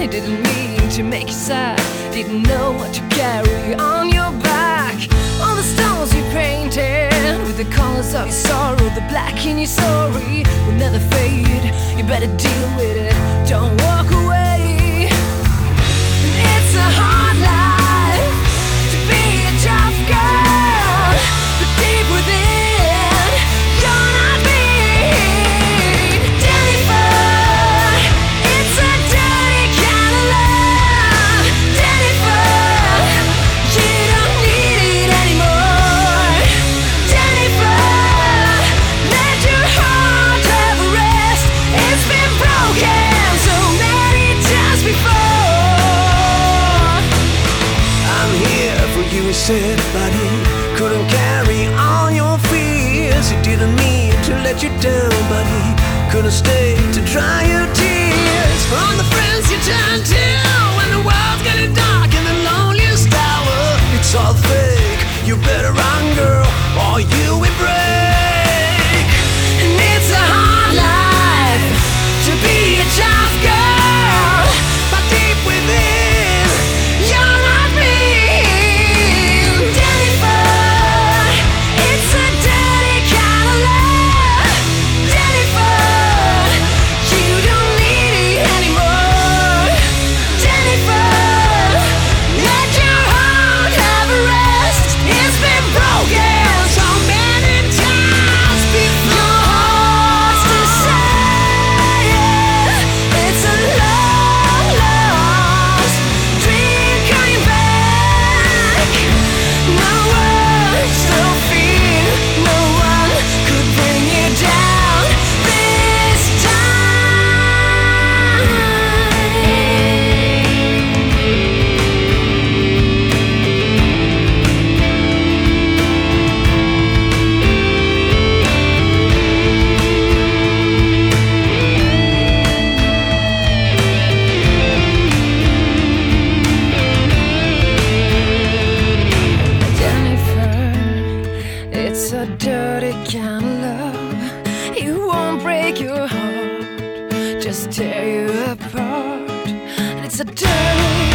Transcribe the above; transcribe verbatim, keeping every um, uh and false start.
It didn't mean to make you sad, didn't know what to carry on your back. All the stones you painted with the colors of your sorrow, the black in your story will never fade. You better deal with it, don't walk away. It's a hard life to be a tough girl, but deep within you're not mean. Jennifer, it's a dirty kind of love. Jennifer, you don't need it anymore. Jennifer, let your heart have a rest. It's been broken so many times before. I'm here for you, he said, but he couldn't carry all your fears. He didn't mean to let you down, but he couldn't stay to dry your tears. From the friends you turn to when the world's getting dark in the loneliest hour, it's all fake. You better run, girl, or you will break. And it's a hard life to be a tough girl, but deep within you're not mean. Jennifer, it's a dirty kind of love. Jennifer, you don't need it anymore. Jennifer, let your heart have a rest. It's been broken so many times before. What's to say? It's a long lost dream coming back. No words, no fear, no one could bring you down this Jennifer, it's a dirty kind of love. It won't break your heart, just tear you apart. And it's a dirty